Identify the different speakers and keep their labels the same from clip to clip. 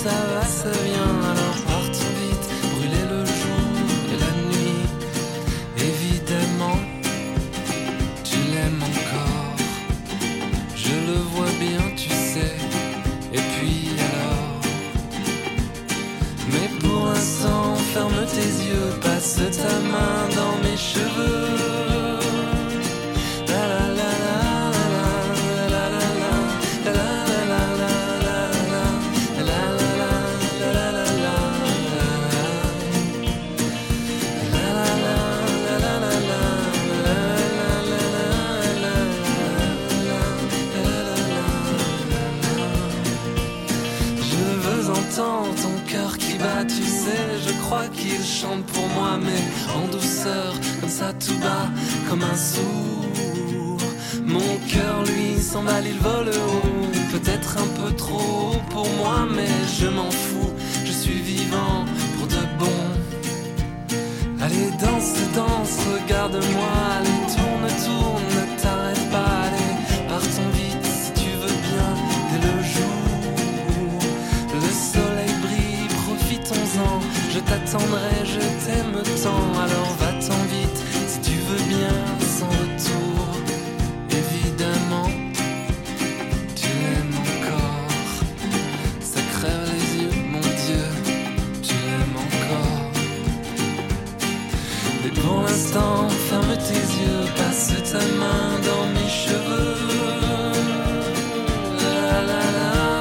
Speaker 1: ça va, ça vient. Alors partons vite, brûler le jour et la nuit. Évidemment, tu l'aimes encore. Je le vois bien, tu sais. Et puis alors. Mais pour l'instant, ferme tes yeux, passe ta main dans mes cheveux. Ton cœur qui bat, tu sais, je crois qu'il chante pour moi, mais en douceur, comme ça tout bas, comme un sourd. Mon cœur lui s'emballe, il vole haut, peut-être un peu trop haut pour moi, mais je m'en fous, je suis vivant pour de bon. Allez danse, danse, regarde-moi, allez tourne, tourne, ne t'arrête pas, allez partons vite si tu veux bien, dès le jour. Je t'attendrai, je t'aime tant, alors va-t'en vite, si tu veux bien, sans retour. Évidemment, tu l'aimes encore, ça crève les yeux, mon Dieu, tu l'aimes encore. Mais pour l'instant, ferme tes yeux, passe ta main dans mes cheveux. La la la.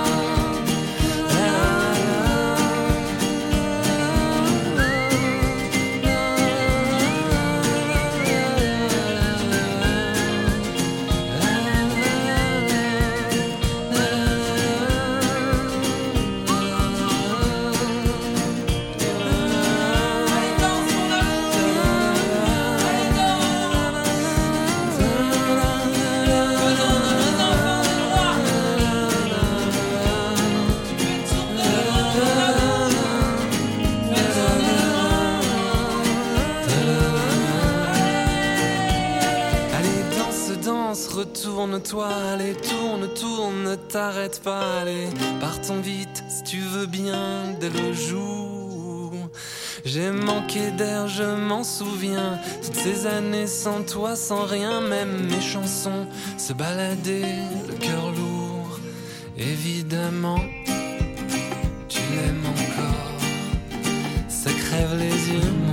Speaker 1: Retourne-toi, allez, tourne, tourne, ne t'arrête pas, allez, partons vite, si tu veux bien, dès le jour. J'ai manqué d'air, je m'en souviens, toutes ces années sans toi, sans rien, même mes chansons se baladaient, le cœur lourd. Évidemment, tu l'aimes encore, ça crève les yeux,